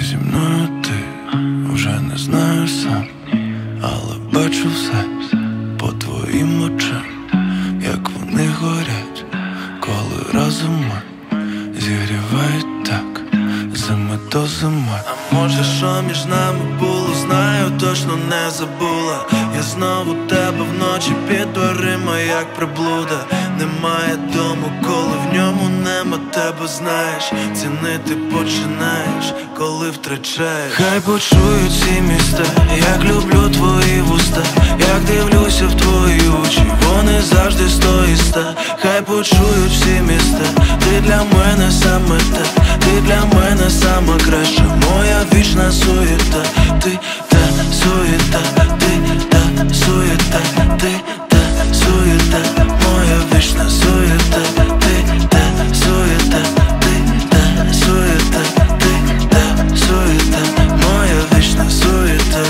зі мною ти вже не знаєш сам, але бачу все по твоїм очам, як вони горять, коли разом ми зігрівають так зими до зими. А може, що між нами було, знаю, точно не забула. Я знову тебе вночі під дверима, як приблуда. Немає дому, коли в ньому нема тебе, знаєш. Цінити починаєш, коли втрачаєш. Хай почують ці міста, як люблю твої вуста, як дивлюся в твої очі, вони завжди сто і ста. Хай почують всі міста, ти для мене саме та, ти для мене сама краща, моя вічна суєта. Ти та суєта, ти та суєта, ти та суєта, моя вічна суєта. Ти та суєта, ти та суєта, ти та суєта, моя вічна суєта.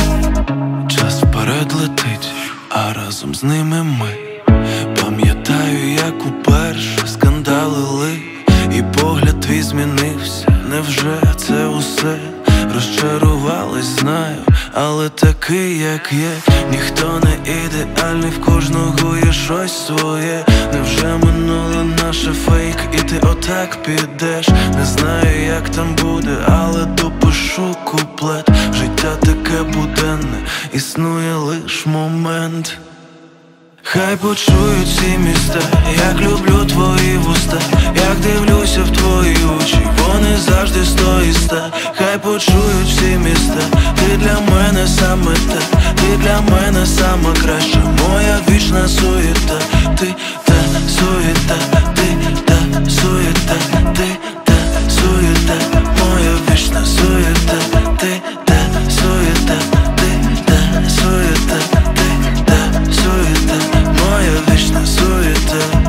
Час вперед летить, а разом з ними ми. Пам'ятаю, як уперше скандалили, і погляд твій змінився. Невже це усе? Розчарувалась, знаю, але такий, як є. Ніхто не ідеальний, в кожного є щось своє. Невже минуле наше фейк, і ти отак підеш? Не знаю, як там буде, але допишу куплет. Життя таке буденне, існує лиш момент. Хай почують ці міста, як люблю твої вуста, як дивлюся в твої очі, вони завжди сто і ста. Хай почують всі міста, ти для мене саме та, ти для мене сама краща, моя вічна суєта. Ти та суєта, ти та суєта, ти та суєта, моя вічна суєта. Ти та суєта, ти та суєта, ти та суєта, моя вічна суєта.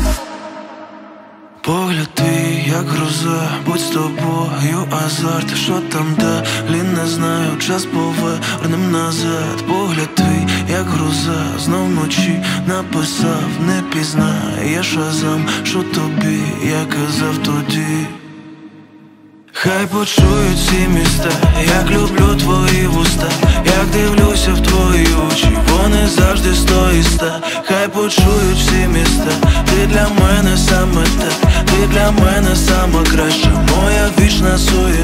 Погляд твій, як гроза, будь з тобою азарт. Що там далі, не знаю, час повернем назад. Погляд твій, як гроза, знов вночі написав, не пізнаєш Шазам, що тобі я казав тоді. Хай почують ці міста, як люблю твої вуста, як дивлюся в твої очі, вони завжди сто і ста. Хай почують всі міста, ти для мене саме та, ти для мене сама краща, моя вічна суєта.